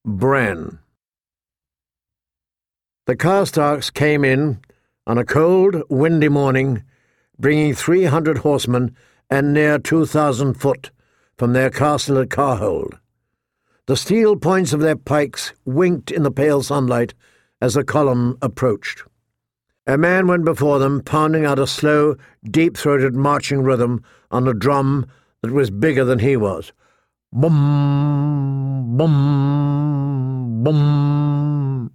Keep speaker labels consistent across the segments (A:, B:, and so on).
A: Bran. The Karstarks came in on a cold, windy morning, bringing 300 horsemen and near 2,000 foot from their castle at Carhold. The steel points of their pikes winked in the pale sunlight as the column approached. A man went before them, pounding out a slow, deep-throated marching rhythm on a drum that was bigger than he was. Boom, boom, boom.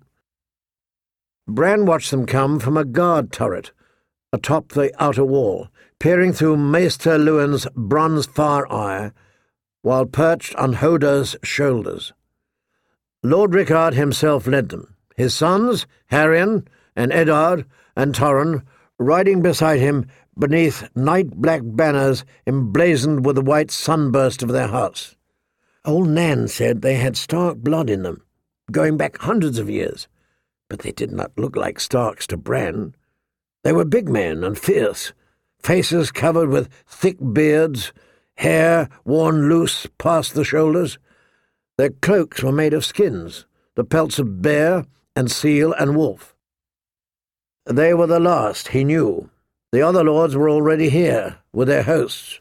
A: Bran watched them come from a guard turret atop the outer wall, peering through Maester Luwin's bronze fire-eye while perched on Hoder's shoulders. Lord Rickard himself led them, his sons, Harrion and Eddard and Torren, riding beside him beneath night-black banners emblazoned with the white sunburst of their hearts. Old Nan said they had Stark blood in them, going back hundreds of years, but they did not look like Starks to Bran. They were big men and fierce, faces covered with thick beards, hair worn loose past the shoulders. Their cloaks were made of skins, the pelts of bear and seal and wolf. They were the last, he knew. The other lords were already here, with their hosts.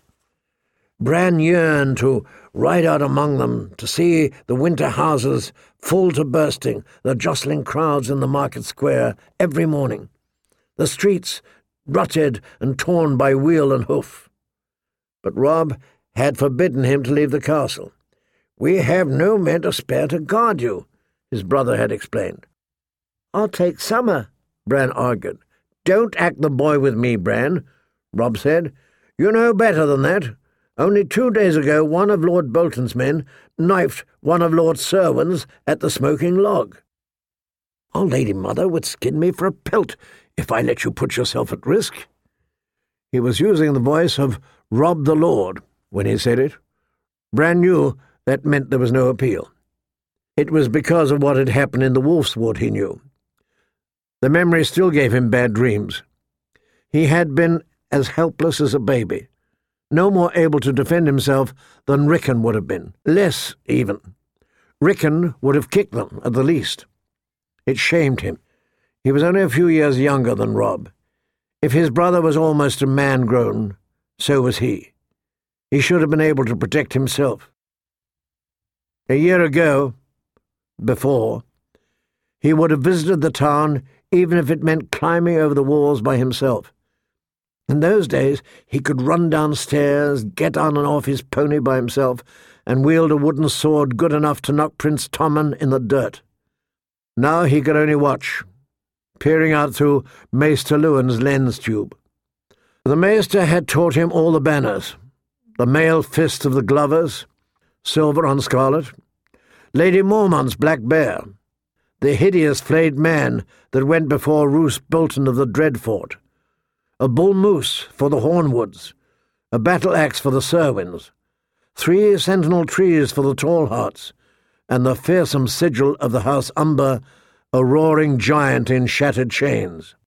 A: Bran yearned to ride out among them, to see the winter houses full to bursting, the jostling crowds in the market square every morning, the streets rutted and torn by wheel and hoof. But Robb had forbidden him to leave the castle. "We have no men to spare to guard you," his brother had explained. "I'll take Summer," Bran argued. "Don't act the boy with me, Bran," Robb said. "You know better than that. Only 2 days ago one of Lord Bolton's men knifed one of Lord Serwyn's at the Smoking Log. Our Lady Mother would skin me for a pelt if I let you put yourself at risk." He was using the voice of Robb the Lord when he said it. Bran knew that meant there was no appeal. It was because of what had happened in the Wolf's Wood, he knew. The memory still gave him bad dreams. He had been as helpless as a baby, no more able to defend himself than Rickon would have been, less even. Rickon would have kicked them, at the least. It shamed him. He was only a few years younger than Robb. If his brother was almost a man grown, so was he. He should have been able to protect himself. A year ago, before, he would have visited the town even if it meant climbing over the walls by himself. In those days he could run downstairs, get on and off his pony by himself, and wield a wooden sword good enough to knock Prince Tommen in the dirt. Now he could only watch, peering out through Maester Luwin's lens tube. The Maester had taught him all the banners, the mail fist of the Glovers, silver on scarlet, Lady Mormont's black bear, the hideous flayed man that went before Roose Bolton of the Dreadfort, a bull moose for the Hornwoods, a battle-axe for the Serwyns, 3 sentinel trees for the Tallhearts, and the fearsome sigil of the House Umber, a roaring giant in shattered chains.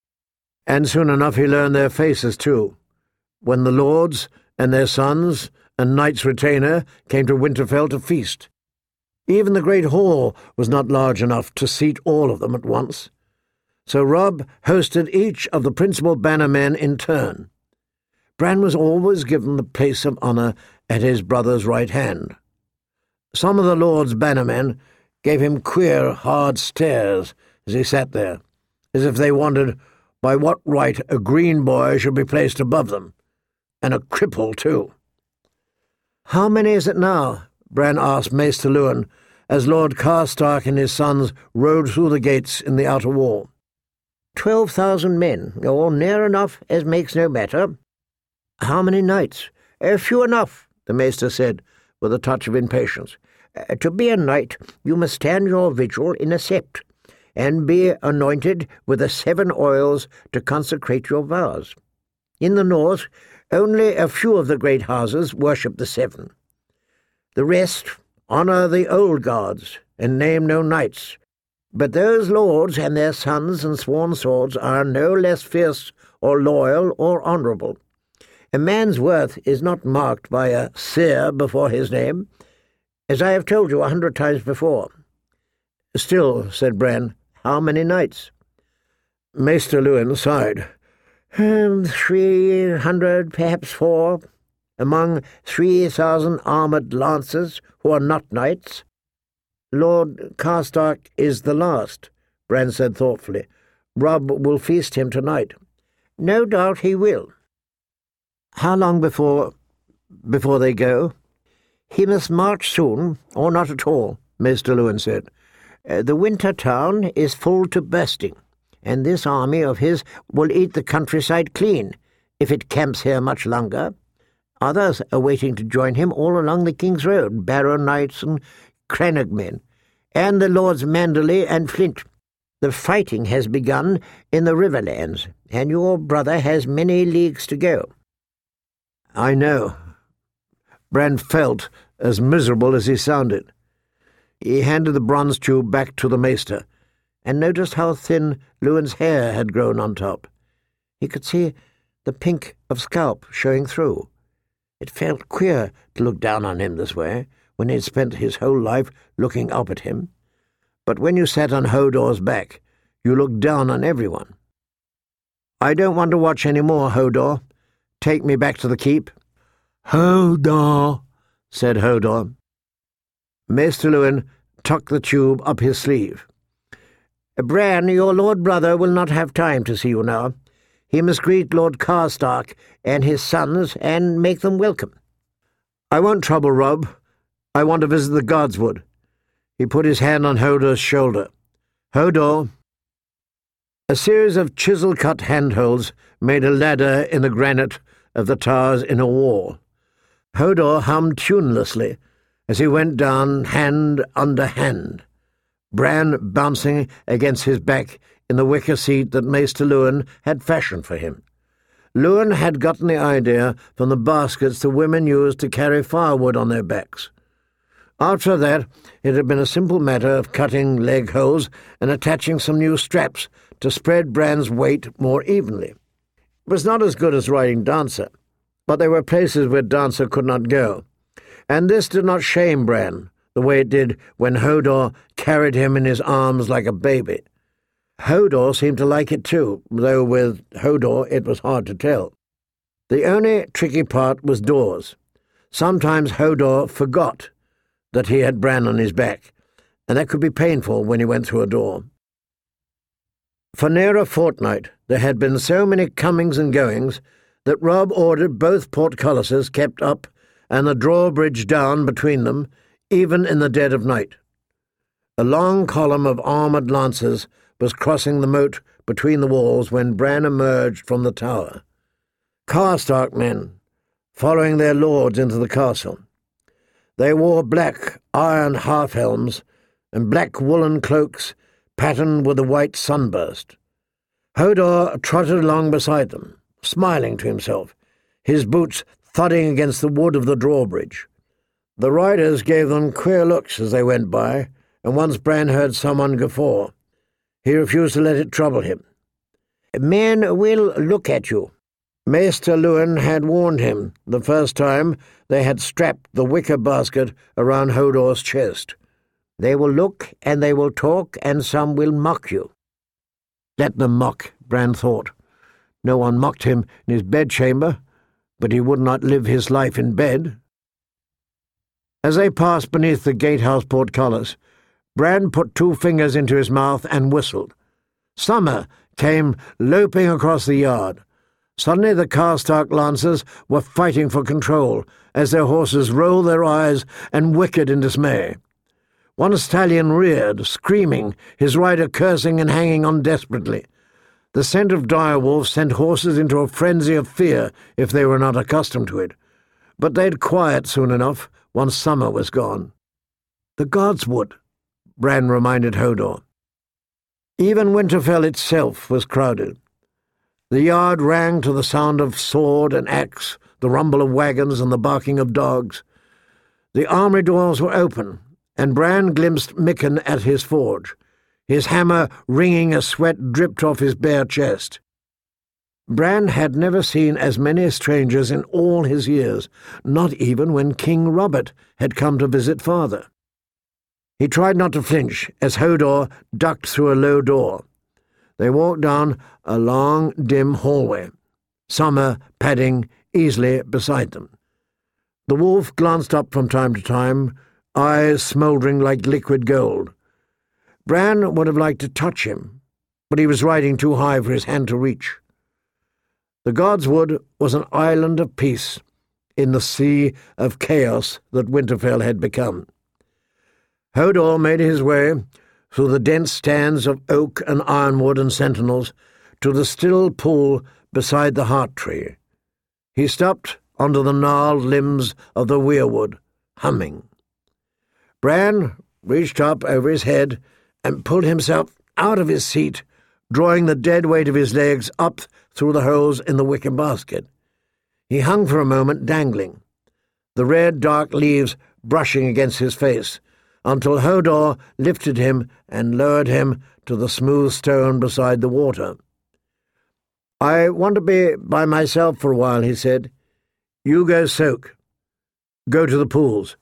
A: And soon enough he learned their faces too, when the lords and their sons and Knight's Retainer came to Winterfell to feast. Even the great hall was not large enough to seat all of them at once, so Robb hosted each of the principal bannermen in turn. Bran was always given the place of honour at his brother's right hand. Some of the lords' bannermen gave him queer, hard stares as he sat there, as if they wondered by what right a green boy should be placed above them, and a cripple too. "How many is it now?" Bran asked Maester Luwin, as Lord Karstark and his sons rode through the gates in the outer wall. 12,000 men, or near enough as makes no matter." "How many knights?" "Few enough," the Maester said, with a touch of impatience. "To be a knight, you must stand your vigil in a sept, and be anointed with the 7 oils to consecrate your vows. In the north, only a few of the great houses worship the 7. The rest honour the old gods and name no knights, but those lords and their sons and sworn swords are no less fierce or loyal or honourable. A man's worth is not marked by a seer before his name, as I have told you 100 times before. "Still," said Bran, "how many knights?" Maester Luwin sighed. 300, perhaps 4, among 3,000 armoured lancers who are not knights. Lord Karstark is the last, Bran said thoughtfully. Robb will feast him tonight. No doubt he will. How long before they go? He must march soon, or not at all, Maester Luwin said. The winter town is full to bursting, and this army of his will eat the countryside clean, if it camps here much longer. Others are waiting to join him all along the King's Road, Barrow Knights and Crannog men, and the Lords Manderley and Flint. The fighting has begun in the Riverlands, and your brother has many leagues to go. I know. Bran felt as miserable as he sounded. He handed the bronze tube back to the maester, and noticed how thin Luwin's hair had grown on top. He could see the pink of scalp showing through. It felt queer to look down on him this way, when he had spent his whole life looking up at him. But when you sat on Hodor's back, you looked down on everyone. I don't want to watch any more, Hodor. Take me back to the keep. Hodor, said Hodor. Maester Luwin tucked the tube up his sleeve. Bran, your lord brother will not have time to see you now. He must greet Lord Karstark and his sons and make them welcome. I won't trouble Robb. I want to visit the Godswood. He put his hand on Hodor's shoulder. Hodor. A series of chisel-cut handholds made a ladder in the granite of the tower's inner wall. Hodor hummed tunelessly as he went down hand under hand, Bran bouncing against his back in the wicker seat that Maester Luwin had fashioned for him. Luwin had gotten the idea from the baskets the women used to carry firewood on their backs. After that, it had been a simple matter of cutting leg holes and attaching some new straps to spread Bran's weight more evenly. It was not as good as riding Dancer, but there were places where Dancer could not go, and this did not shame Bran the way it did when Hodor carried him in his arms like a baby. Hodor seemed to like it too, though with Hodor it was hard to tell. The only tricky part was doors. Sometimes Hodor forgot that he had Bran on his back, and that could be painful when he went through a door. For near a fortnight there had been so many comings and goings that Robb ordered both portcullises kept up and the drawbridge down between them, even in the dead of night. A long column of armoured lancers was crossing the moat between the walls when Bran emerged from the tower. Karstark men, following their lords into the castle. They wore black iron half-helms and black woolen cloaks patterned with a white sunburst. Hodor trotted along beside them, smiling to himself, his boots thudding against the wood of the drawbridge. The riders gave them queer looks as they went by, and once Bran heard someone guffaw. He refused to let it trouble him. Men will look at you. Maester Luwin had warned him the first time they had strapped the wicker basket around Hodor's chest. They will look and they will talk, and some will mock you. Let them mock, Bran thought. No one mocked him in his bedchamber, but he would not live his life in bed. As they passed beneath the gatehouse portcullis, Bran put 2 fingers into his mouth and whistled. Summer came loping across the yard. Suddenly the Karstark lancers were fighting for control as their horses rolled their eyes and whickered in dismay. One stallion reared, screaming, his rider cursing and hanging on desperately. The scent of direwolf sent horses into a frenzy of fear if they were not accustomed to it, but they'd quiet soon enough once summer was gone. The Godswood, Bran reminded Hodor. Even Winterfell itself was crowded. The yard rang to the sound of sword and axe, the rumble of wagons and the barking of dogs. The armory doors were open, and Bran glimpsed Mikken at his forge, his hammer ringing as sweat dripped off his bare chest. Bran had never seen as many strangers in all his years, not even when King Robert had come to visit father. He tried not to flinch as Hodor ducked through a low door. They walked down a long, dim hallway, Summer padding easily beside them. The wolf glanced up from time to time, eyes smouldering like liquid gold. Bran would have liked to touch him, but he was riding too high for his hand to reach. The Godswood was an island of peace in the sea of chaos that Winterfell had become. Hodor made his way through the dense stands of oak and ironwood and sentinels to the still pool beside the heart tree. He stopped under the gnarled limbs of the weirwood, humming. Bran reached up over his head and pulled himself out of his seat, drawing the dead weight of his legs up through the holes in the wicker basket. He hung for a moment, dangling, the red, dark leaves brushing against his face, until Hodor lifted him and lowered him to the smooth stone beside the water. "I want to be by myself for a while," he said. "You go soak. Go to the pools."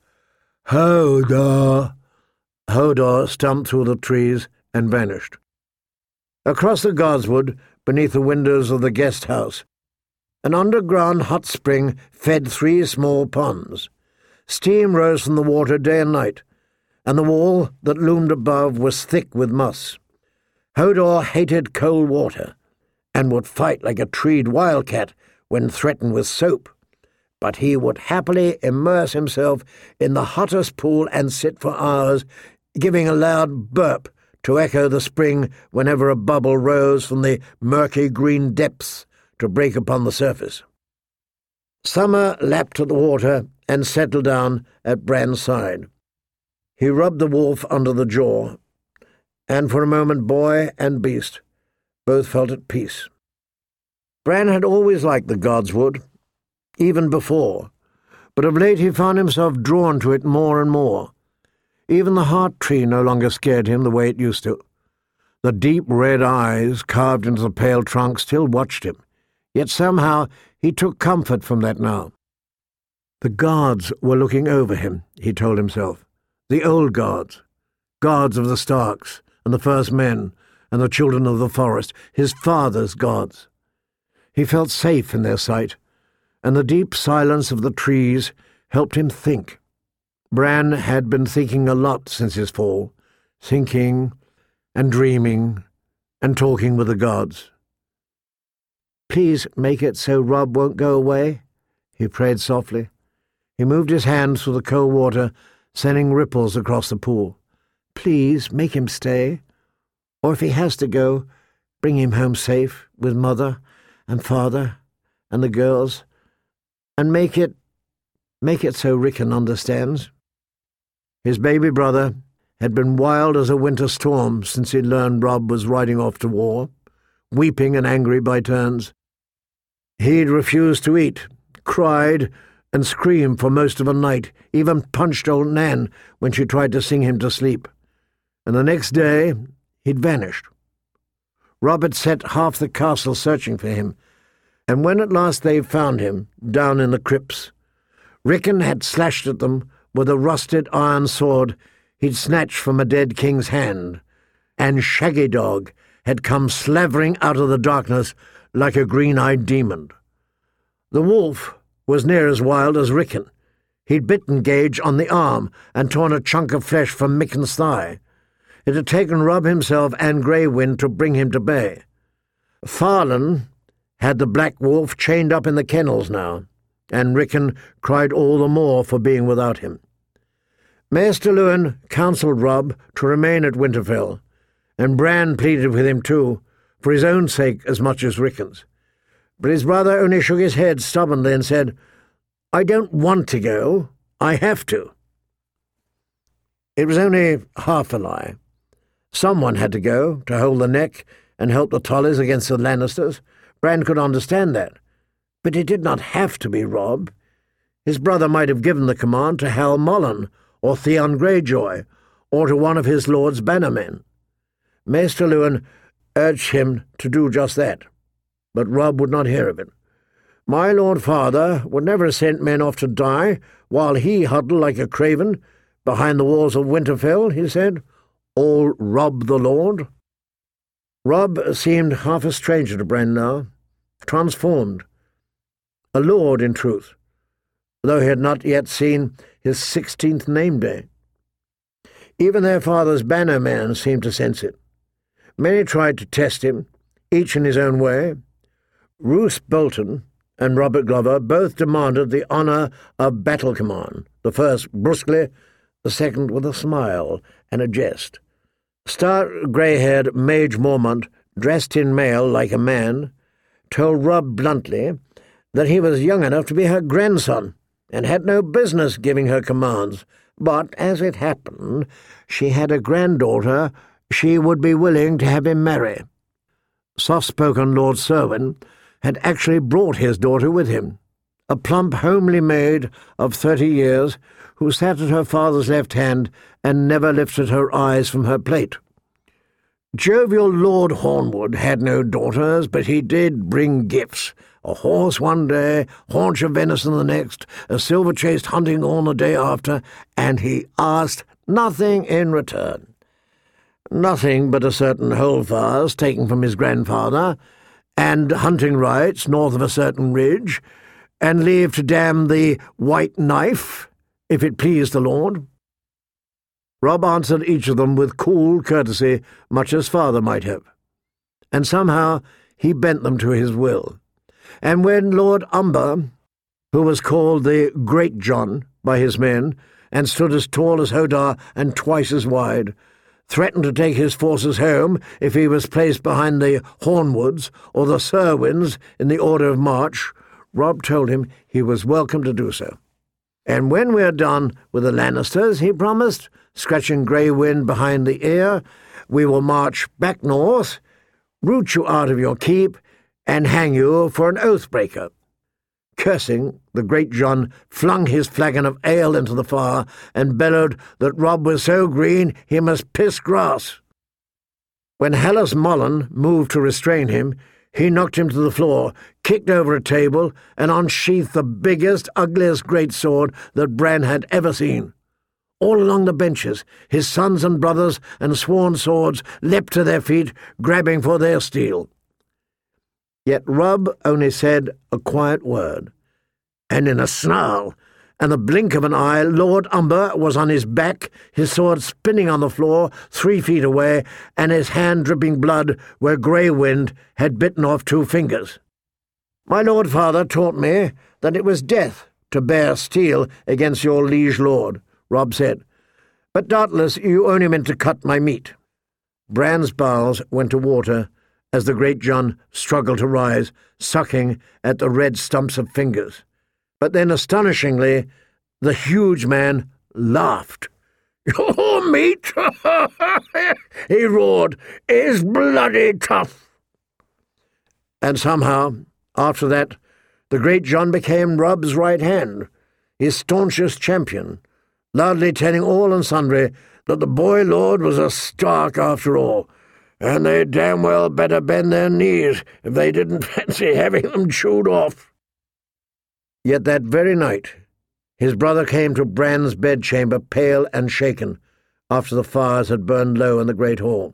A: "Hodor!" Hodor stumped through the trees and vanished. Across the Godswood, beneath the windows of the guest house, an underground hot spring fed 3 small ponds. Steam rose from the water day and night, and the wall that loomed above was thick with moss. Hodor hated cold water, and would fight like a treed wildcat when threatened with soap, but he would happily immerse himself in the hottest pool and sit for hours, giving a loud burp to echo the spring whenever a bubble rose from the murky green depths to break upon the surface. Summer lapped at the water and settled down at Bran's side. He rubbed the wolf under the jaw, and for a moment boy and beast both felt at peace. Bran had always liked the Godswood, even before, but of late he found himself drawn to it more and more. Even the heart tree no longer scared him the way it used to. The deep red eyes carved into the pale trunk still watched him, yet somehow he took comfort from that now. The gods were looking over him, he told himself. The old gods, gods of the Starks and the first men and the children of the forest, his father's gods. He felt safe in their sight, and the deep silence of the trees helped him think. Bran had been thinking a lot since his fall, thinking and dreaming and talking with the gods. "Please make it so Robb won't go away," he prayed softly. He moved his hand through the cold water, sending ripples across the pool. "Please make him stay. Or if he has to go, bring him home safe with Mother and Father and the girls, and make it so Rickon understands." His baby brother had been wild as a winter storm since he'd learned Robb was riding off to war, weeping and angry by turns. He'd refused to eat, cried, and screamed for most of a night, even punched old Nan when she tried to sing him to sleep. And the next day he'd vanished. Robb had set half the castle searching for him, and when at last they found him, down in the crypts, Rickon had slashed at them with a rusted iron sword he'd snatched from a dead king's hand, and Shaggy Dog had come slavering out of the darkness like a green-eyed demon. The wolf was near as wild as Rickon. He'd bitten Gage on the arm and torn a chunk of flesh from Micken's thigh. It had taken Robb himself and Grey Wind to bring him to bay. Farlan had the Black Wolf chained up in the kennels now, and Rickon cried all the more for being without him. Maester Luwin counselled Robb to remain at Winterfell, and Bran pleaded with him too, for his own sake as much as Rickon's. But his brother only shook his head stubbornly and said, "I don't want to go. I have to." It was only half a lie. Someone had to go to hold the neck and help the Tullys against the Lannisters. Bran could understand that. But it did not have to be Robb. His brother might have given the command to Hal Mullen or Theon Greyjoy, or to one of his lord's bannermen. Maester Luwin urged him to do just that, but Robb would not hear of it. My lord father would never have sent men off to die while he huddled like a craven, behind the walls of Winterfell," he said, "all Robb the Lord." Robb seemed half a stranger to Bran now, transformed. A lord, in truth, though he had not yet seen his 16th name day. Even their father's bannermen seemed to sense it. Many tried to test him, each in his own way. Roose Bolton and Robert Glover both demanded the honour of battle command, the first brusquely, the second with a smile and a jest. Stout grey-haired Mage Mormont, dressed in mail like a man, told Robb bluntly that he was young enough to be her grandson and had no business giving her commands, but, as it happened, she had a granddaughter she would be willing to have him marry. Soft-spoken Lord Serwyn had actually brought his daughter with him, a plump, homely maid of 30 years who sat at her father's left hand and never lifted her eyes from her plate. Jovial Lord Hornwood had no daughters, but he did bring gifts. A horse one day, haunch of venison the next, a silver-chased hunting horn the day after, and he asked nothing in return. Nothing but a certain holdfast taken from his grandfather, and hunting rights north of a certain ridge, and leave to dam the White Knife, if it pleased the Lord. Robb answered each of them with cool courtesy, much as father might have. And somehow he bent them to his will. And when Lord Umber, who was called the Great John by his men, and stood as tall as Hodar and twice as wide, threatened to take his forces home if he was placed behind the Hornwoods or the Serwyns in the order of march, Robb told him he was welcome to do so. "And when we're done with the Lannisters," he promised, scratching Grey Wind behind the ear, "we will march back north, root you out of your keep, and hang you for an oath-breaker." Cursing, the Great John flung his flagon of ale into the fire and bellowed that Robb was so green he must piss grass. When Hallis Mullen moved to restrain him, he knocked him to the floor, kicked over a table, and unsheathed the biggest, ugliest greatsword that Bran had ever seen. All along the benches, his sons and brothers and sworn swords leapt to their feet, grabbing for their steel. Yet Robb only said a quiet word, and in a snarl and the blink of an eye Lord Umber was on his back, his sword spinning on the floor 3 feet away, and his hand dripping blood where Grey Wind had bitten off 2 fingers. "My lord father taught me that it was death to bear steel against your liege lord," Robb said, "but doubtless you only meant to cut my meat." Bran's bowels went to water as the Great John struggled to rise, sucking at the red stumps of fingers. But then, astonishingly, the huge man laughed. "Your meat," he roared, "is bloody tough." And somehow, after that, the Great John became Robb's right hand, his staunchest champion, loudly telling all and sundry that the boy lord was a Stark after all, and they damn well better bend their knees if they didn't fancy having them chewed off. Yet that very night his brother came to Bran's bedchamber pale and shaken after the fires had burned low in the great hall.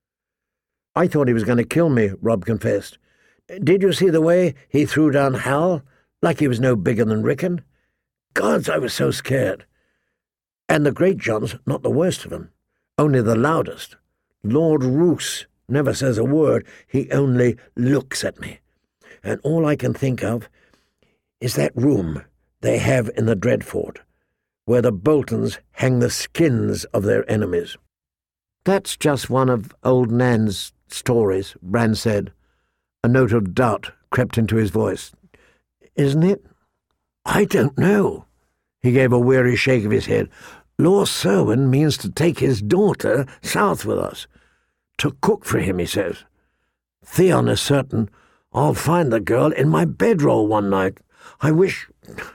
A: "I thought he was going to kill me," Robb confessed. "Did you see the way he threw down Hal, like he was no bigger than Rickon? Gods, I was so scared. And the Great John's not the worst of them, only the loudest. Lord Roose never says a word, he only looks at me. And all I can think of is that room they have in the Dreadfort, where the Boltons hang the skins of their enemies." "That's just one of old Nan's stories," Bran said. A note of doubt crept into his voice. "Isn't it?" "I don't know." He gave a weary shake of his head. "Lord Serwyn means to take his daughter south with us. To cook for him, he says. Theon is certain I'll find the girl in my bedroll one night. I wish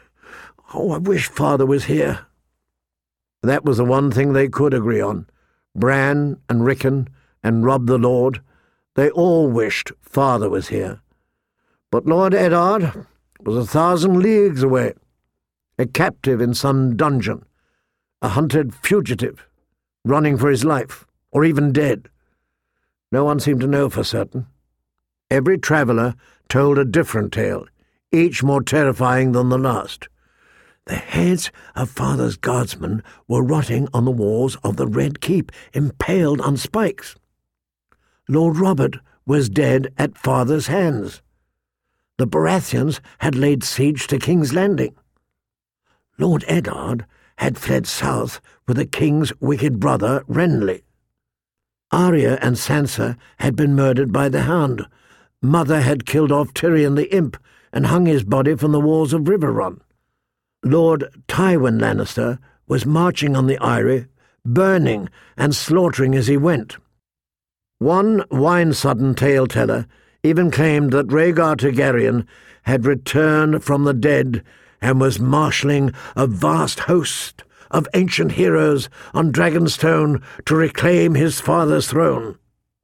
A: father was here." That was the one thing they could agree on. Bran and Rickon and Robb the Lord, they all wished father was here. But Lord Eddard was 1,000 leagues away, a captive in some dungeon, a hunted fugitive, running for his life, or even dead. No one seemed to know for certain. Every traveller told a different tale, each more terrifying than the last. The heads of Father's guardsmen were rotting on the walls of the Red Keep, impaled on spikes. Lord Robert was dead at Father's hands. The Baratheons had laid siege to King's Landing. Lord Eddard had fled south with the king's wicked brother Renly. Arya and Sansa had been murdered by the Hound. Mother had killed off Tyrion the Imp and hung his body from the walls of Riverrun. Lord Tywin Lannister was marching on the Eyrie, burning and slaughtering as he went. One wine-sodden tale-teller even claimed that Rhaegar Targaryen had returned from the dead and was marshalling a vast host of ancient heroes on Dragonstone to reclaim his father's throne.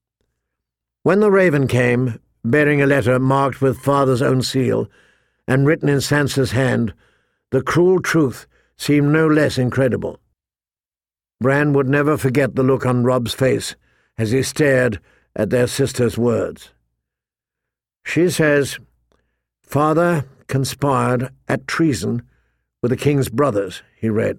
A: When the Raven came, bearing a letter marked with Father's own seal and written in Sansa's hand, the cruel truth seemed no less incredible. Bran would never forget the look on Robb's face as he stared at their sister's words. She says, "Father conspired at treason with the king's brothers," he read.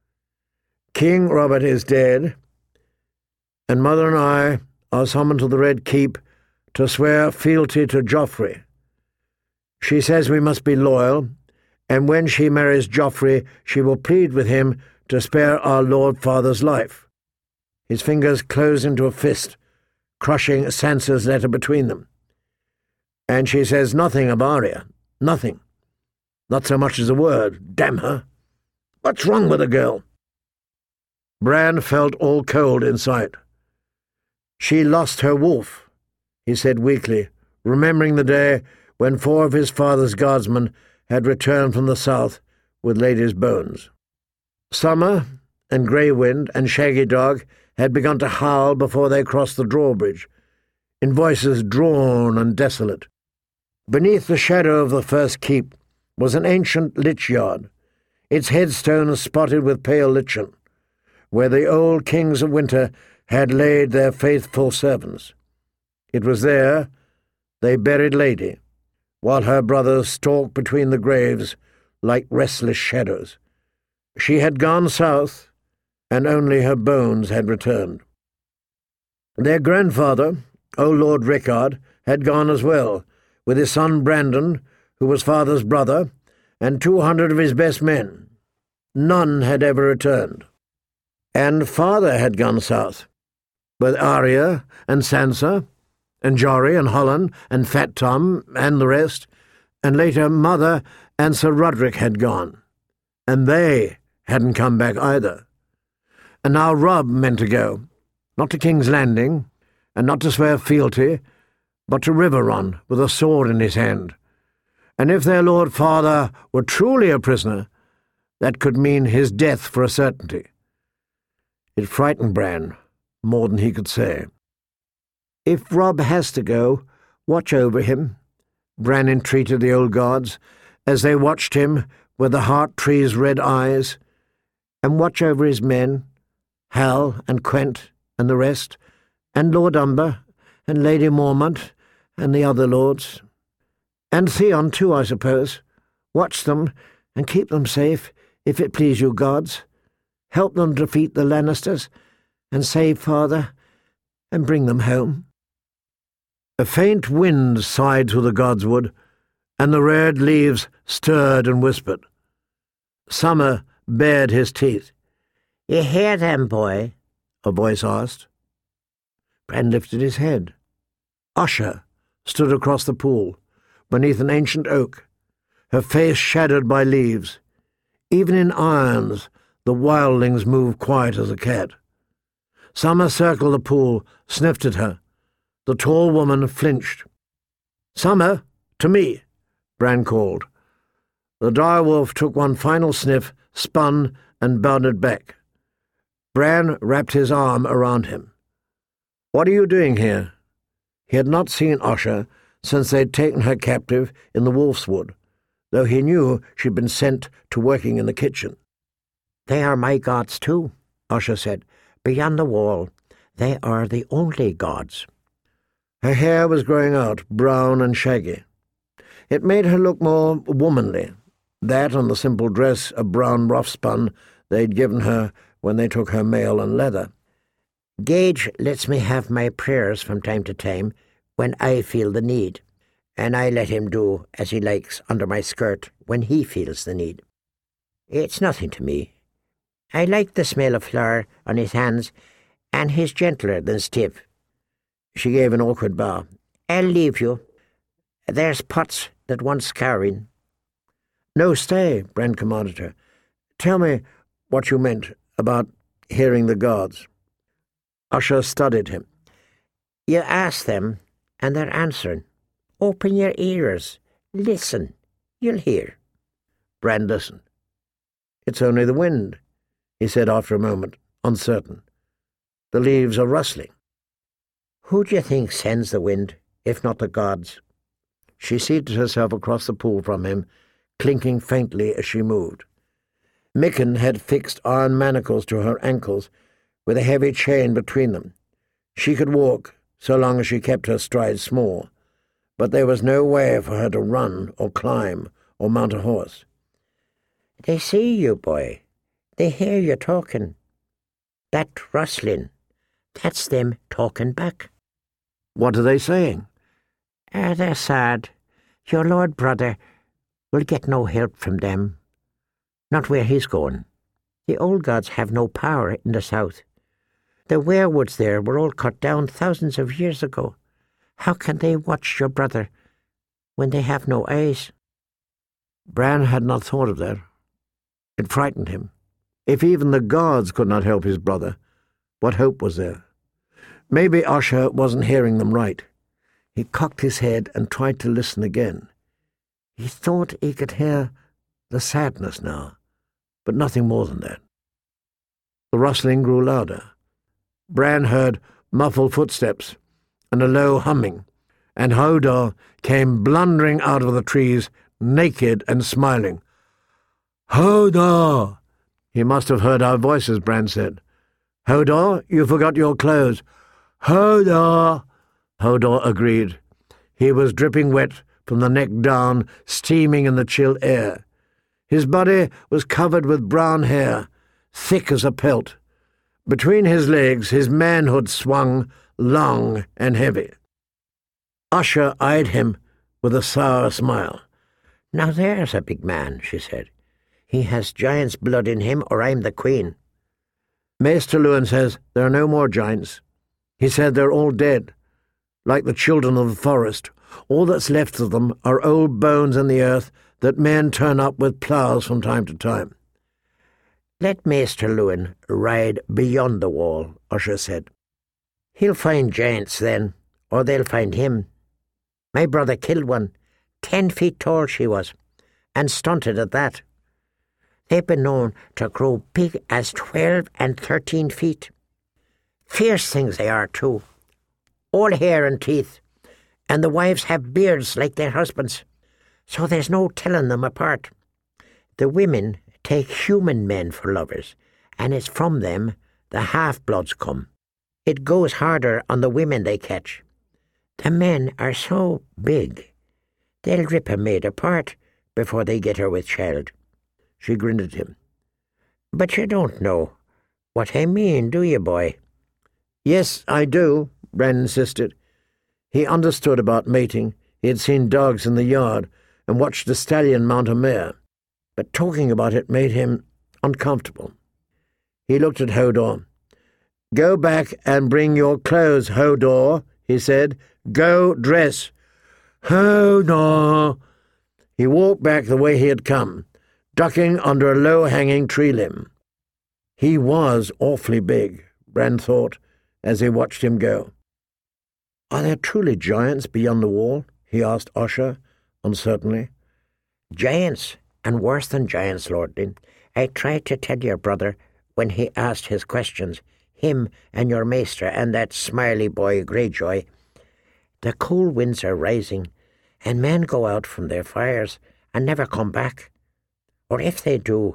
A: "King Robert is dead, and Mother and I are summoned to the Red Keep to swear fealty to Joffrey. She says we must be loyal, and when she marries Joffrey, she will plead with him to spare our Lord Father's life." His fingers closed into a fist, crushing Sansa's letter between them. "And she says nothing of Arya. Nothing. Not so much as a word. Damn her. What's wrong with the girl?" Bran felt all cold inside. "She lost her wolf," he said weakly, remembering the day when 4 of his father's guardsmen had returned from the south with Lady's bones. Summer and Grey Wind and Shaggy Dog had begun to howl before they crossed the drawbridge, in voices drawn and desolate. Beneath the shadow of the first keep was an ancient lich yard, its headstones spotted with pale lichen, where the old kings of winter had laid their faithful servants. It was there they buried Lady, while her brothers stalked between the graves like restless shadows. She had gone south, and only her bones had returned. Their grandfather, old Lord Rickard, had gone as well, with his son Brandon, who was Father's brother, and 200 of his best men. None had ever returned. And Father had gone south, with Arya and Sansa, and Jory and Holland and Fat Tom and the rest, and later Mother and Sir Roderick had gone, and they hadn't come back either. And now Robb meant to go, not to King's Landing, and not to swear fealty, but to Riverrun with a sword in his hand. And if their Lord Father were truly a prisoner, that could mean his death for a certainty. It frightened Bran more than he could say. "If Robb has to go, watch over him," Bran entreated the old guards, as they watched him with the heart-tree's red eyes, "and watch over his men, Hal and Quent and the rest, and Lord Umber, and Lady Mormont, and the other lords. And Theon too, I suppose. Watch them, and keep them safe, if it please you gods. Help them defeat the Lannisters, and save Father, and bring them home." A faint wind sighed through the godswood, and the red leaves stirred and whispered. Summer bared his teeth. "You hear them, boy?" a voice asked. Bran lifted his head. Usha stood across the pool, beneath an ancient oak, her face shadowed by leaves. Even in irons, the wildlings moved quiet as a cat. Summer circled the pool, sniffed at her. The tall woman flinched. "Summer, to me," Bran called. The direwolf took one final sniff, spun, and bounded back. Bran wrapped his arm around him. "What are you doing here?" He had not seen Usha since they'd taken her captive in the Wolf's Wood, though he knew she'd been sent to working in the kitchen.
B: They are my gods too, Usha said. Beyond the wall, they are the only gods.
A: Her hair was growing out, brown and shaggy. It made her look more womanly, that and the simple dress of brown rough-spun they'd given her when they took her mail and leather.
B: Gage lets me have my prayers from time to time when I feel the need, and I let him do as he likes under my skirt when he feels the need. It's nothing to me. I like the smell of flour on his hands, and he's gentler than stiff.
A: She gave an awkward bow.
B: I'll leave you. There's pots that want scouring.
A: No, stay, Bran commanded her. Tell me what you meant about hearing the gods. Usha studied him.
B: You ask them, and they're answering. Open your ears. Listen. You'll hear.
A: Bran listened. It's only the wind, he said after a moment, uncertain. The leaves are rustling.
B: Who do you think sends the wind, if not the gods?
A: She seated herself across the pool from him, clinking faintly as she moved. Mikken had fixed iron manacles to her ankles, with a heavy chain between them. She could walk, so long as she kept her stride small, but there was no way for her to run or climb or mount a horse.
B: They see you, boy. They hear you talking. That rustling, that's them talking back.
A: What are they saying?
B: They're sad. Your Lord Brother will get no help from them. Not where he's going. The old gods have no power in the south. The werewoods there were all cut down thousands of years ago. How can they watch your brother when they have no eyes?
A: Bran had not thought of that. It frightened him. If even the gods could not help his brother, what hope was there? Maybe Usha wasn't hearing them right. He cocked his head and tried to listen again. He thought he could hear the sadness now, but nothing more than that. The rustling grew louder. Bran heard muffled footsteps and a low humming, and Hodor came blundering out of the trees, naked and smiling. "Hodor!" He must have heard our voices, Bran said. "Hodor, you forgot your clothes." "Hodor!" Hodor agreed. He was dripping wet from the neck down, steaming in the chill air. His body was covered with brown hair, thick as a pelt. Between his legs his manhood swung, long and heavy. Usha eyed him with a sour smile.
B: "Now there's a big man," she said. "He has giant's blood in him, or I'm the queen."
A: Maester Luwin says there are no more giants. He said they're all dead, like the children of the forest. All that's left of them are old bones in the earth that men turn up with ploughs from time to time.
B: "Let Maester Luwin ride beyond the wall," Usha said. "He'll find giants then, or they'll find him. My brother killed one. 10 feet tall she was, and stunted at that. They've been known to grow big as 12 and 13 feet. Fierce things they are, too. All hair and teeth, and the wives have beards like their husbands, so there's no telling them apart. The women take human men for lovers, and it's from them the half-bloods come. It goes harder on the women they catch. The men are so big, they'll rip a maid apart before they get her with child."
A: She grinned at him.
B: "But you don't know what I mean, do you, boy?"
A: "Yes, I do," Bran insisted. He understood about mating. He had seen dogs in the yard and watched a stallion mount a mare, but talking about it made him uncomfortable. He looked at Hodor. "Go back and bring your clothes, Hodor," he said. "Go dress." "Hodor!" He walked back the way he had come, ducking under a low-hanging tree limb. He was awfully big, Bran thought, as he watched him go. "Are there truly giants beyond the wall?" he asked Usha, uncertainly.
B: "Giants, and worse than giants, Lordling. I tried to tell your brother when he asked his questions, him and your maester and that smiley boy Greyjoy. The cool winds are rising, and men go out from their fires and never come back. Or if they do,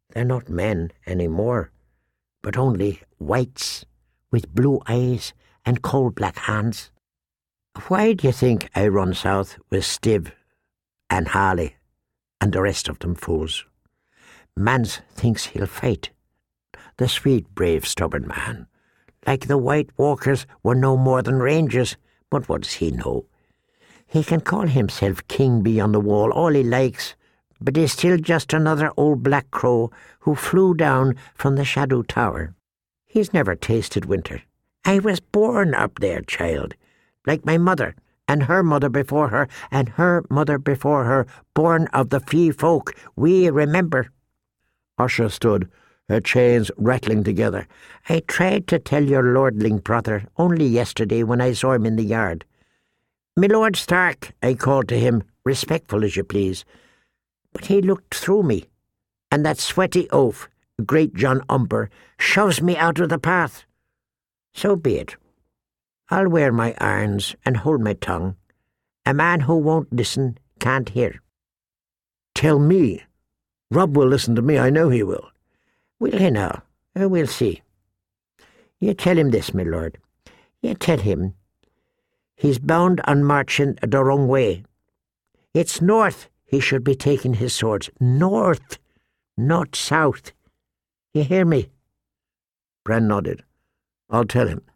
B: They're not men any more, but only whites with blue eyes and coal-black hands. Why do you think I run south with Stiv and Harley and the rest of them fools? Mans thinks he'll fight. The sweet, brave, stubborn man. Like the White Walkers were no more than rangers, but what does he know? He can call himself king beyond the wall all he likes, but he's still just another old black crow who flew down from the Shadow Tower. He's never tasted winter. I was born up there, child, like my mother, and her mother before her, and her mother before her, born of the Fee folk, we remember.
A: Usha stood, her chains rattling together.
B: I tried to tell your lordling brother only yesterday when I saw him in the yard. "My Lord Stark," I called to him, respectful as you please. But he looked through me, and that sweaty oaf, great John Umber, shoves me out of the path. So be it. I'll wear my irons and hold my tongue. A man who won't listen can't hear.
A: Tell me. Robb will listen to me, I know he will.
B: Will he now? We'll see. You tell him this, my lord. You tell him he's bound on marching the wrong way. It's north he should be taking his swords. North, not south. You hear me?
A: Bran nodded. I'll tell him.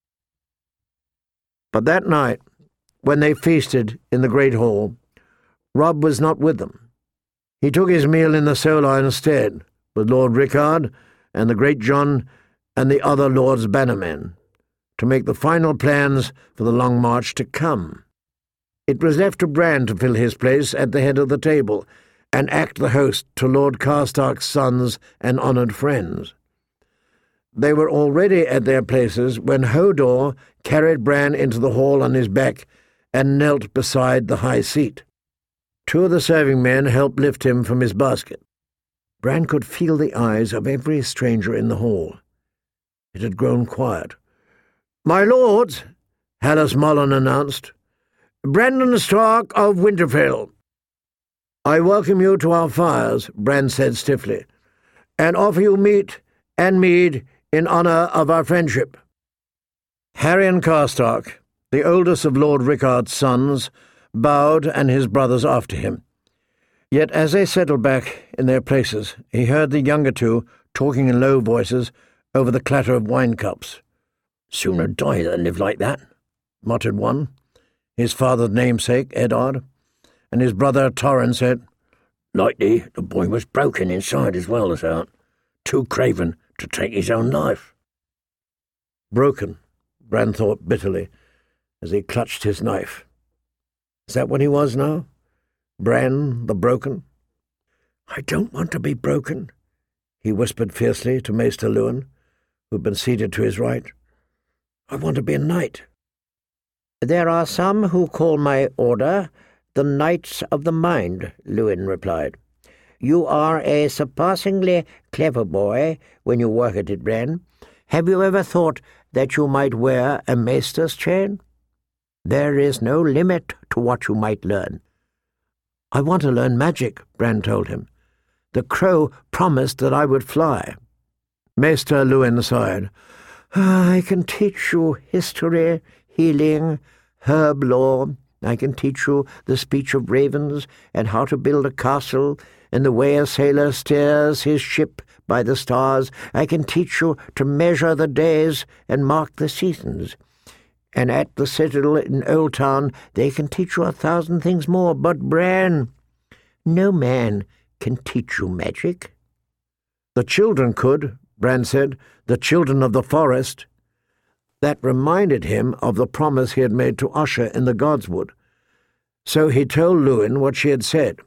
A: But that night, when they feasted in the great hall, Robb was not with them. He took his meal in the solar instead, with Lord Rickard and the great John and the other lords' bannermen, to make the final plans for the long march to come. It was left to Bran to fill his place at the head of the table and act the host to Lord Karstark's sons and honoured friends. They were already at their places when Hodor carried Bran into the hall on his back and knelt beside the high seat. Two of the serving men helped lift him from his basket. Bran could feel the eyes of every stranger in the hall. It had grown quiet. "My lords," Hallis Mullen announced, "Brandon Stark of Winterfell." "I welcome you to our fires," Bran said stiffly, "and offer you meat and mead in honour of our friendship." Harrion Karstark, the oldest of Lord Rickard's sons, bowed and his brothers after him. Yet as they settled back in their places, he heard the younger two talking in low voices over the clatter of wine cups. "Sooner die than live like that," muttered one, his father's namesake, Eddard, and his brother Torrin said, "Likely the boy was broken inside as well as out, too craven to take his own life." Broken, Bran thought bitterly, as he clutched his knife. Is that what he was now? Bran the Broken? "I don't want to be broken," he whispered fiercely to Maester Luwin, who had been seated to his right. "I want to be a knight." "There are some who call my order the Knights of the Mind," Luwin replied. "You are a surpassingly clever boy when you work at it, Bran. Have you ever thought that you might wear a maester's chain? There is no limit to what you might learn." "I want to learn magic," Bran told him. "The crow promised that I would fly." Maester Luwin sighed. "I can teach you history, healing, herb lore. I can teach you the speech of ravens and how to build a castle and the way a sailor steers his ship by the stars. I can teach you to measure the days and mark the seasons. And at the citadel in Old Town they can teach you 1,000 things more. But, Bran, no man can teach you magic." "The children could," Bran said, "the children of the forest." That reminded him of the promise he had made to Usha in the Godswood. So he told Luwin what she had said.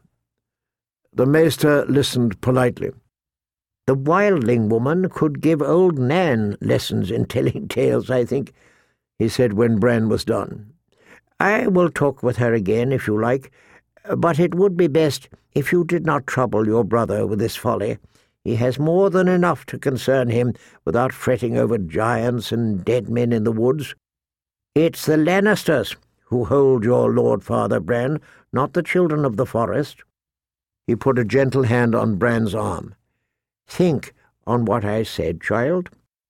A: The Maester listened politely. "The wildling woman could give old Nan lessons in telling tales, I think," he said when Bran was done. "I will talk with her again if you like, but it would be best if you did not trouble your brother with this folly. He has more than enough to concern him without fretting over giants and dead men in the woods. It's the Lannisters who hold your lord father, Bran, not the children of the forest." He put a gentle hand on Bran's arm.
B: Think on what I said, child.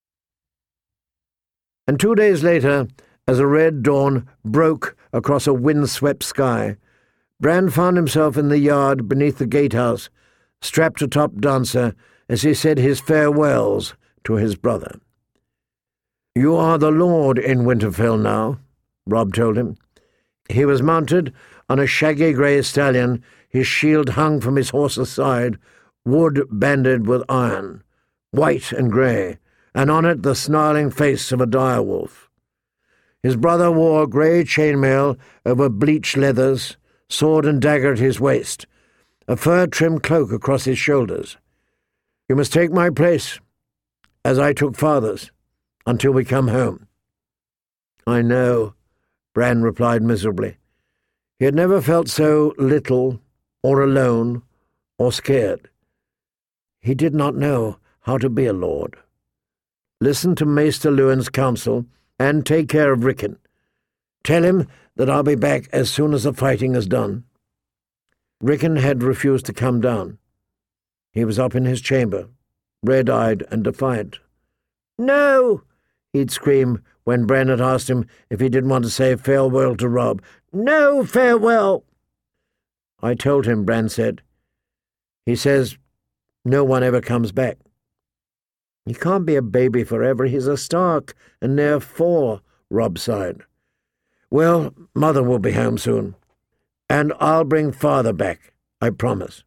A: And 2 days later, as a red dawn broke across a wind-swept sky, Bran found himself in the yard beneath the gatehouse, strapped atop Dancer as he said his farewells to his brother. "You are the lord in Winterfell now," Robb told him. He was mounted on a shaggy grey stallion, his shield hung from his horse's side, wood banded with iron, white and grey, and on it the snarling face of a direwolf. His brother wore grey chainmail over bleached leathers, sword and dagger at his waist, a fur-trimmed cloak across his shoulders. "You must take my place, as I took father's, until we come home." "I know," Bran replied miserably. He had never felt so little, or alone, or scared. He did not know how to be a lord. Listen to Maester Luwin's counsel, and take care of Rickon. Tell him that I'll be back as soon as the fighting is done. Rickon had refused to come down. He was up in his chamber, red-eyed and defiant. "No!" he'd scream when Bran had asked him if he didn't want to say farewell to Robb. "No farewell!" "I told him," Bran said. "He says no one ever comes back." "He can't be a baby forever. He's a Stark, and near 4, Robb sighed. "Well, Mother will be home soon, and I'll bring Father back, I promise."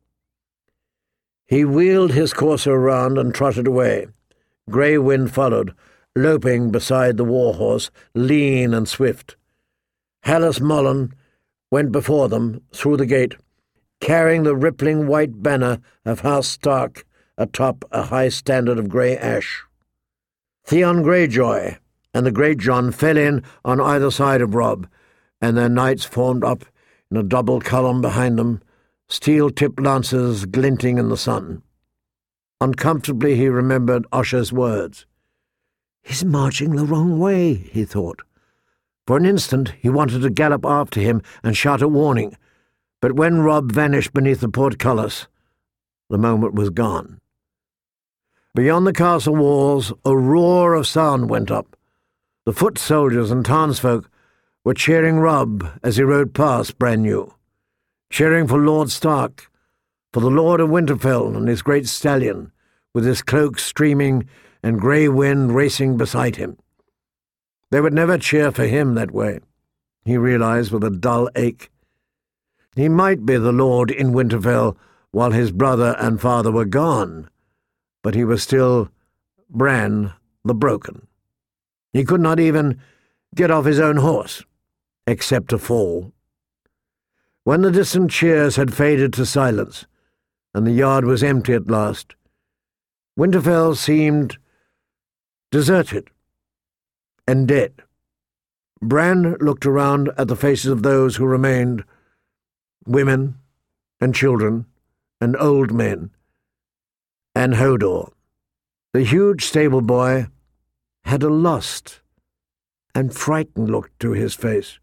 A: He wheeled his courser around and trotted away. Grey Wind followed, loping beside the war-horse, lean and swift. Hallis Mullen went before them through the gate, carrying the rippling white banner of House Stark atop a high standard of grey ash. Theon Greyjoy and the Greatjon fell in on either side of Robb, and their knights formed up in a double column behind them, steel-tipped lances glinting in the sun. Uncomfortably he remembered Osha's words. "He's marching the wrong way," he thought. For an instant he wanted to gallop after him and shout a warning, but when Robb vanished beneath the portcullis, the moment was gone. Beyond the castle walls, a roar of sound went up. The foot soldiers and townsfolk were cheering Robb as he rode past, Bran knew. Cheering for Lord Stark, for the Lord of Winterfell and his great stallion, with his cloak streaming and grey wind racing beside him. They would never cheer for him that way, he realized with a dull ache. He might be the Lord in Winterfell while his brother and father were gone, but he was still Bran the Broken. He could not even get off his own horse, except to fall. When the distant cheers had faded to silence, and the yard was empty at last, Winterfell seemed deserted and dead. Bran looked around at the faces of those who remained, women and children and old men, and Hodor. The huge stable boy had a lost and frightened look to his face.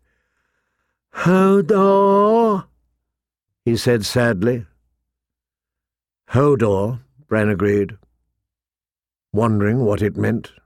A: "Hodor," he said sadly. "Hodor," Bran agreed, wondering what it meant.